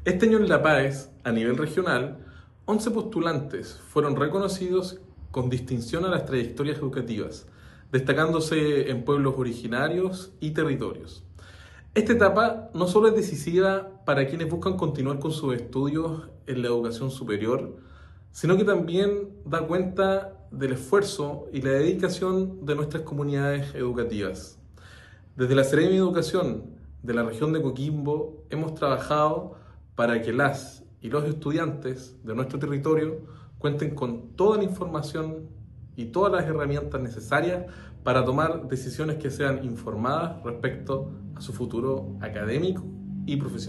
Este año en La Paz, a nivel regional, 11 postulantes fueron reconocidos con distinción a las trayectorias educativas, destacándose en pueblos originarios y territorios. Esta etapa no solo es decisiva para quienes buscan continuar con sus estudios en la educación superior, sino que también da cuenta del esfuerzo y la dedicación de nuestras comunidades educativas. Desde la Seremi de Educación de la región de Coquimbo hemos trabajado para que las y los estudiantes de nuestro territorio cuenten con toda la información y todas las herramientas necesarias para tomar decisiones que sean informadas respecto a su futuro académico y profesional.